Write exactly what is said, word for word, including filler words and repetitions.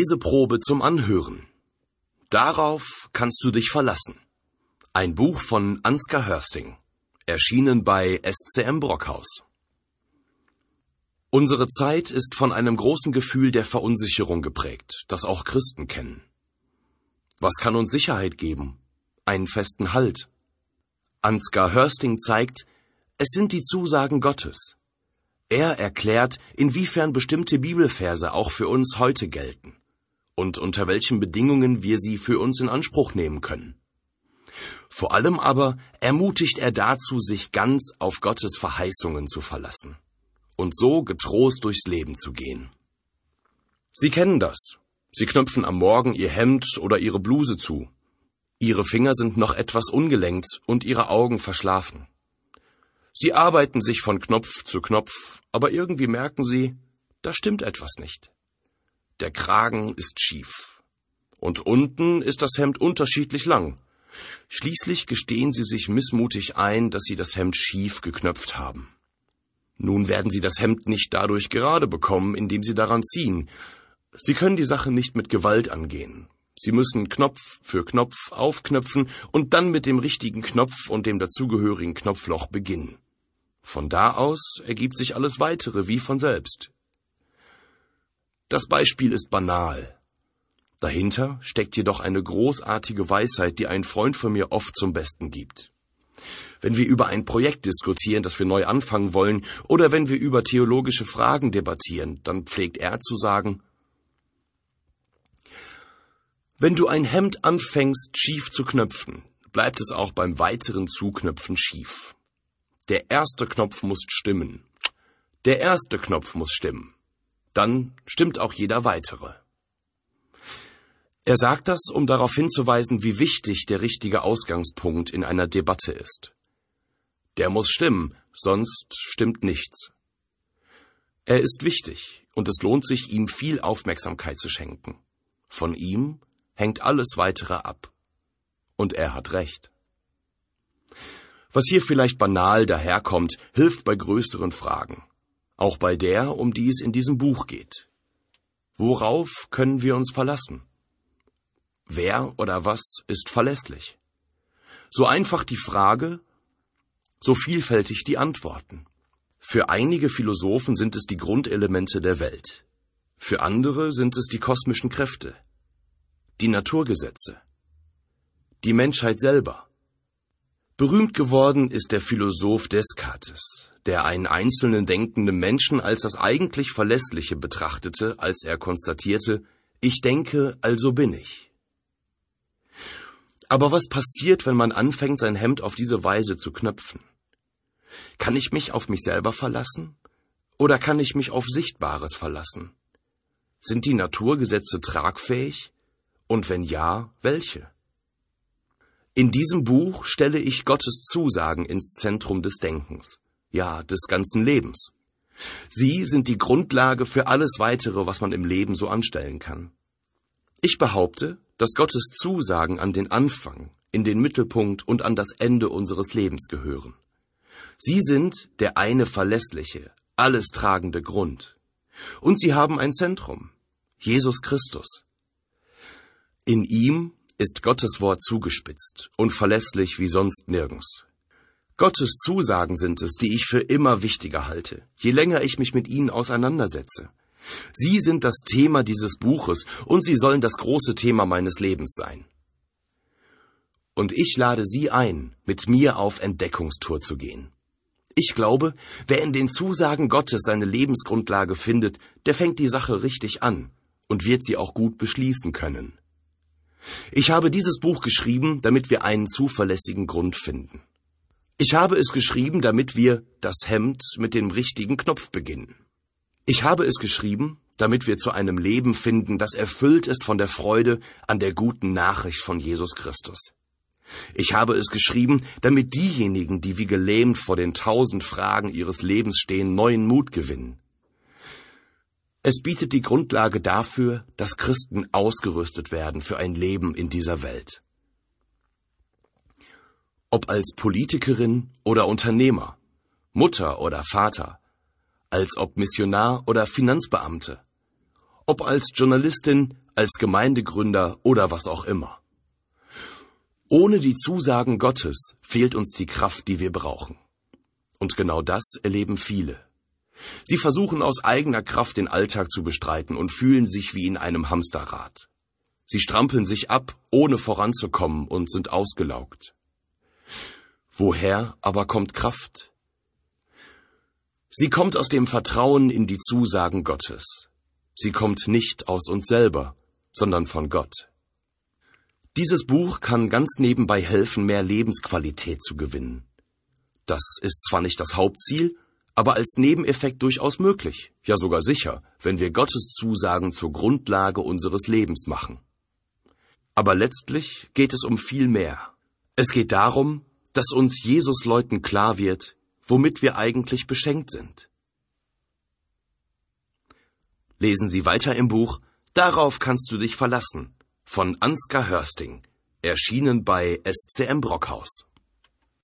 Leseprobe zum Anhören. Darauf kannst du dich verlassen. Ein Buch von Ansgar Hörsting, erschienen bei S C M Brockhaus. Unsere Zeit ist von einem großen Gefühl der Verunsicherung geprägt, das auch Christen kennen. Was kann uns Sicherheit geben? Einen festen Halt. Ansgar Hörsting zeigt, es sind die Zusagen Gottes. Er erklärt, inwiefern bestimmte Bibelverse auch für uns heute gelten und unter welchen Bedingungen wir sie für uns in Anspruch nehmen können. Vor allem aber ermutigt er dazu, sich ganz auf Gottes Verheißungen zu verlassen und so getrost durchs Leben zu gehen. Sie kennen das. Sie knöpfen am Morgen ihr Hemd oder ihre Bluse zu. Ihre Finger sind noch etwas ungelenkt und ihre Augen verschlafen. Sie arbeiten sich von Knopf zu Knopf, aber irgendwie merken sie, da stimmt etwas nicht. Der Kragen ist schief. Und unten ist das Hemd unterschiedlich lang. Schließlich gestehen sie sich missmutig ein, dass sie das Hemd schief geknöpft haben. Nun werden sie das Hemd nicht dadurch gerade bekommen, indem sie daran ziehen. Sie können die Sache nicht mit Gewalt angehen. Sie müssen Knopf für Knopf aufknöpfen und dann mit dem richtigen Knopf und dem dazugehörigen Knopfloch beginnen. Von da aus ergibt sich alles Weitere wie von selbst. Das Beispiel ist banal. Dahinter steckt jedoch eine großartige Weisheit, die ein Freund von mir oft zum Besten gibt. Wenn wir über ein Projekt diskutieren, das wir neu anfangen wollen, oder wenn wir über theologische Fragen debattieren, dann pflegt er zu sagen: Wenn du ein Hemd anfängst, schief zu knöpfen, bleibt es auch beim weiteren Zuknöpfen schief. Der erste Knopf muss stimmen. Der erste Knopf muss stimmen. Dann stimmt auch jeder weitere. Er sagt das, um darauf hinzuweisen, wie wichtig der richtige Ausgangspunkt in einer Debatte ist. Der muss stimmen, sonst stimmt nichts. Er ist wichtig und es lohnt sich, ihm viel Aufmerksamkeit zu schenken. Von ihm hängt alles Weitere ab. Und er hat recht. Was hier vielleicht banal daherkommt, hilft bei größeren Fragen. Auch bei der, um die es in diesem Buch geht. Worauf können wir uns verlassen? Wer oder was ist verlässlich? So einfach die Frage, so vielfältig die Antworten. Für einige Philosophen sind es die Grundelemente der Welt. Für andere sind es die kosmischen Kräfte, die Naturgesetze, die Menschheit selber. Berühmt geworden ist der Philosoph Descartes, der einen einzelnen denkenden Menschen als das eigentlich Verlässliche betrachtete, als er konstatierte: Ich denke, also bin ich. Aber was passiert, wenn man anfängt, sein Hemd auf diese Weise zu knöpfen? Kann ich mich auf mich selber verlassen? Oder kann ich mich auf Sichtbares verlassen? Sind die Naturgesetze tragfähig? Und wenn ja, welche? In diesem Buch stelle ich Gottes Zusagen ins Zentrum des Denkens, ja, des ganzen Lebens. Sie sind die Grundlage für alles Weitere, was man im Leben so anstellen kann. Ich behaupte, dass Gottes Zusagen an den Anfang, in den Mittelpunkt und an das Ende unseres Lebens gehören. Sie sind der eine verlässliche, alles tragende Grund. Und sie haben ein Zentrum: Jesus Christus. In ihm ist Gottes Wort zugespitzt und verlässlich wie sonst nirgends. Gottes Zusagen sind es, die ich für immer wichtiger halte, je länger ich mich mit ihnen auseinandersetze. Sie sind das Thema dieses Buches und sie sollen das große Thema meines Lebens sein. Und ich lade Sie ein, mit mir auf Entdeckungstour zu gehen. Ich glaube, wer in den Zusagen Gottes seine Lebensgrundlage findet, der fängt die Sache richtig an und wird sie auch gut beschließen können. Ich habe dieses Buch geschrieben, damit wir einen zuverlässigen Grund finden. Ich habe es geschrieben, damit wir das Hemd mit dem richtigen Knopf beginnen. Ich habe es geschrieben, damit wir zu einem Leben finden, das erfüllt ist von der Freude an der guten Nachricht von Jesus Christus. Ich habe es geschrieben, damit diejenigen, die wie gelähmt vor den tausend Fragen ihres Lebens stehen, neuen Mut gewinnen. Es bietet die Grundlage dafür, dass Christen ausgerüstet werden für ein Leben in dieser Welt. Ob als Politikerin oder Unternehmer, Mutter oder Vater, als ob Missionar oder Finanzbeamte, ob als Journalistin, als Gemeindegründer oder was auch immer. Ohne die Zusagen Gottes fehlt uns die Kraft, die wir brauchen. Und genau das erleben viele. Sie versuchen aus eigener Kraft den Alltag zu bestreiten und fühlen sich wie in einem Hamsterrad. Sie strampeln sich ab, ohne voranzukommen und sind ausgelaugt. Woher aber kommt Kraft? Sie kommt aus dem Vertrauen in die Zusagen Gottes. Sie kommt nicht aus uns selber, sondern von Gott. Dieses Buch kann ganz nebenbei helfen, mehr Lebensqualität zu gewinnen. Das ist zwar nicht das Hauptziel, aber als Nebeneffekt durchaus möglich, ja sogar sicher, wenn wir Gottes Zusagen zur Grundlage unseres Lebens machen. Aber letztlich geht es um viel mehr. Es geht darum, dass uns Jesus-Leuten klar wird, womit wir eigentlich beschenkt sind. Lesen Sie weiter im Buch »Darauf kannst du dich verlassen« von Ansgar Hörsting, erschienen bei S C M Brockhaus.